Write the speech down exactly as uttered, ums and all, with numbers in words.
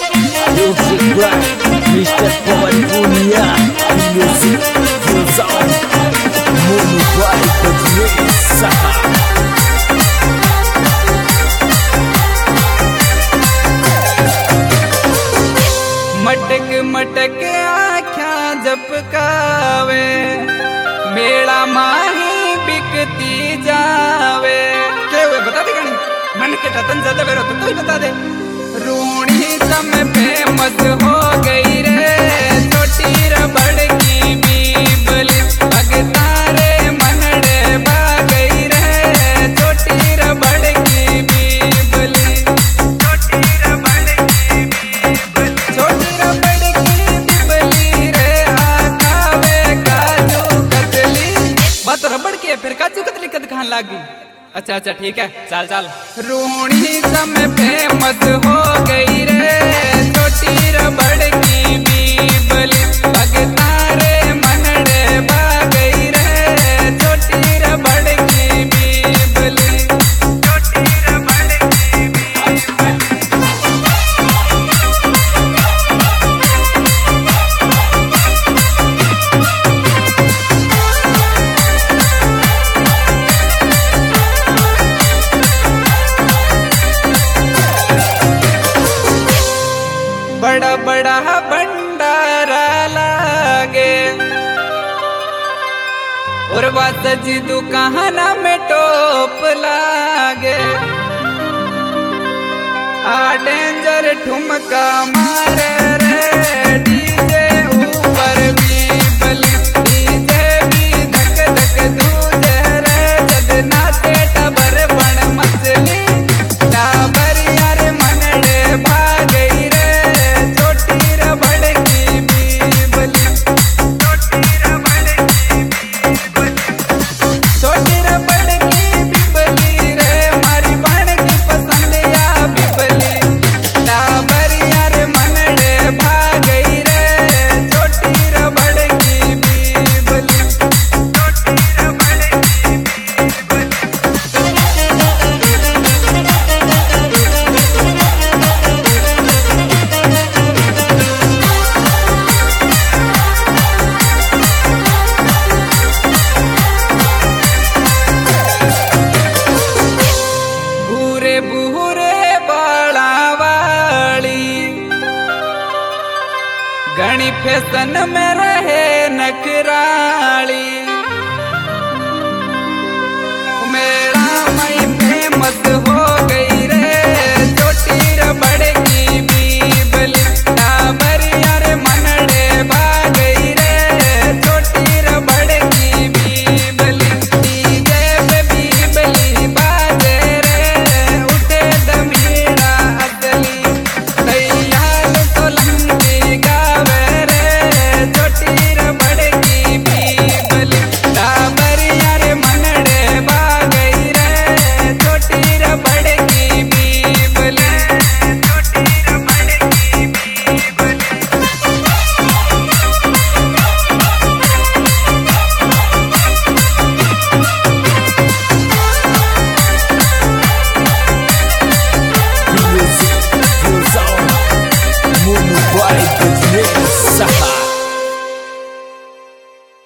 Music by mister Pawan Punya. Music full sound. Mono by Padmesa. मटक मटक आख्या जपकावे मेला माही बिकती जावे। क्या हुए बता दे कहीं मन के टतन ज्यादा बेरो तो ही बता दे। रूणी सम फेमस हो गई रे छोटी रबड़ की बीबली भगता रे मनड़े बा गई रे छोटी रबड़ की बीबली छोटी रबड़ की बीबली छोटी रबड़ की बीबली रे आखावे काजू कतली। बात रबड़ की है फिर काजू कतली कद खान लागी। अच्छा अच्छा ठीक है चल चल। रूणी सम फेमस हो गई रे छोटी रबड़ की बीबली भगता रे मनड़े बा गई रे छोटी रबड़ की बीबली छोटी रबड़ की बीबली। बड़ा बड़ा भंडारा लागे और बात जी दुकान में टोप लागे। आ डेंजर ठुमका मारे रे डीजे ऊपर बीबली डीजे भी धक धक दूजे रे जद नाचे टबर बण मछली टाबर यार मनड़े भाग गई रे छोटी रबड़ की बीबली छोटी रबड़ की बीबली छोटी रबड़ की बीबली रे मारी बण की पसंद या बीबली टाबर यार मनड़े भाग गई रे छोटी रबड़ की बीबली छोटी रबड़ की बीबली। भूरे भूरे बाला वाली घनी फैशन में रहे नखराली